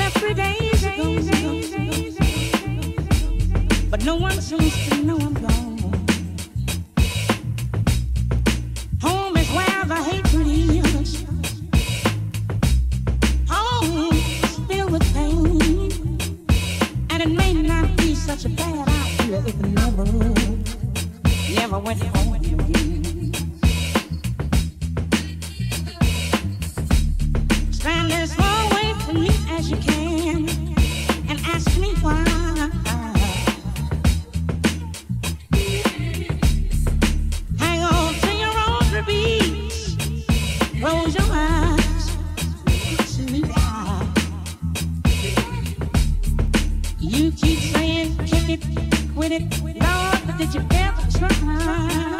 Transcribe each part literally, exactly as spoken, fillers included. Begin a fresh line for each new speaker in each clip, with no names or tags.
left three days ago, but no one seems to know I'm gone. Home is where the hatred is. Home is filled with pain, and it may not be such a bad idea if it never, never went home again. Stand as far away from me as you can and ask me why. Hang on to your rosary beads, close your eyes, see why. You keep saying kick it, quit it, Lord, but did you ever try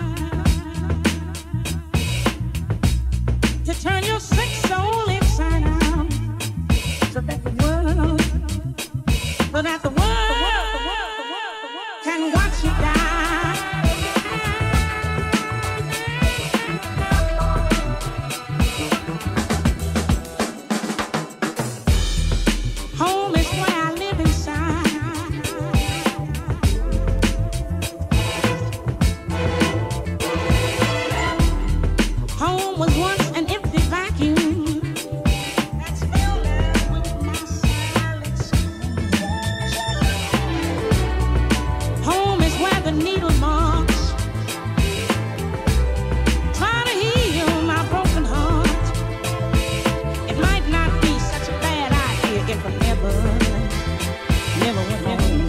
to turn your sick soul inside out, so that the world, so that the world can watch you die? Home is where I live inside. Home was once an empty vacuum that's filled with my silence. Home is where the needle marks try to heal my broken heart. It might not be such a bad idea if I never, never went home.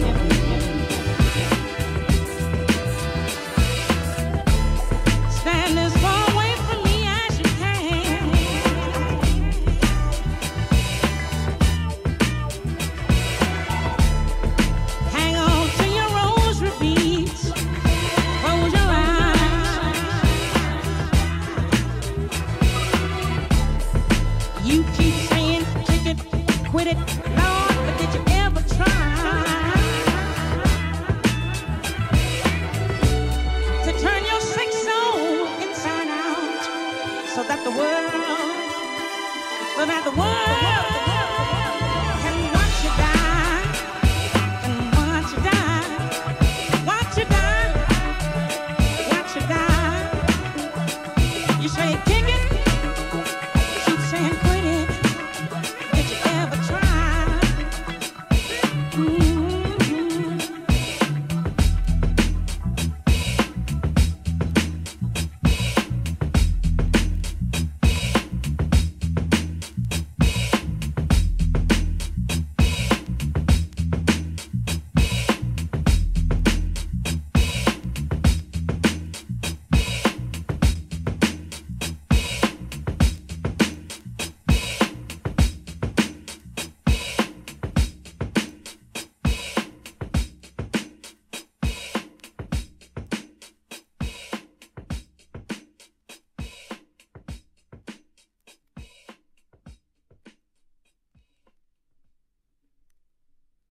Stand as far away from me as you can. Hang on to your rosary beads, close your eyes. You keep saying kick it, quit it, Lord, but did you ever try to turn your sick soul inside out, so that the world, so that the world